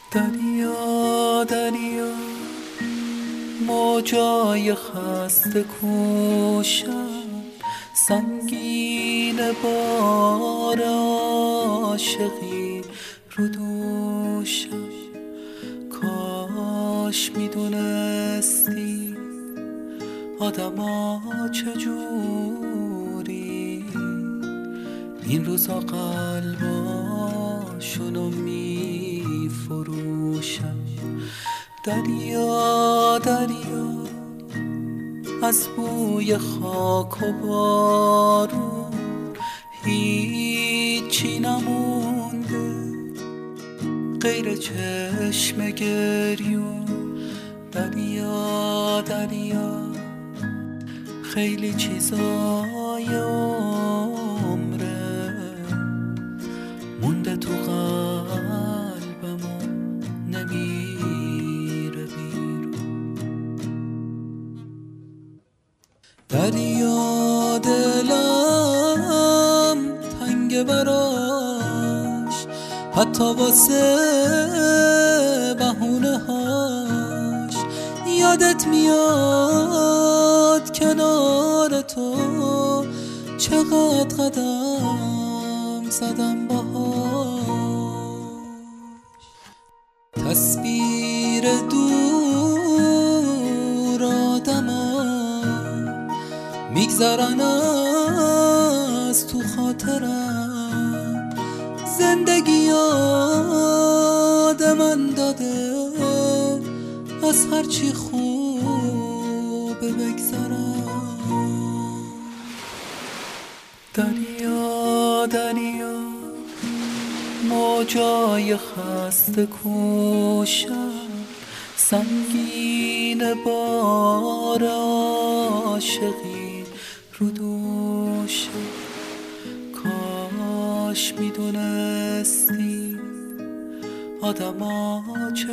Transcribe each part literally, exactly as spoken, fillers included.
دریا دریا موجای خسته کوشم، سنگین بار عاشقی رو دوشم. کاش میدونستی آدما چجوری این روزا قلباشونو میفروشن. دریا دریا از بوی خاک و بارون هیچی نمونده غیر چشم گریون. دریا دریا خیلی چیزای عمره مونده تو قلبم و نمیره بیرون. دریا دلم تنگ براش، حتی واسه بهونه هاش. یادت میاد کنار تو چقدر قدم زدم باهاش. تصویر دور آدمم میگذرن از تو خاطرم. زندگی یاد من داده از هرچی خوبه بگذرم. دریا دریا موجای خسته کوشم، سنگین بار عاشقی رو دوشم. کاش میدونستی آدما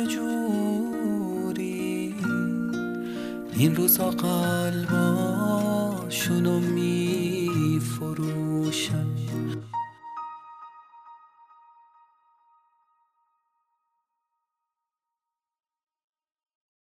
چجوری این روزا قلباشونو میفروشن.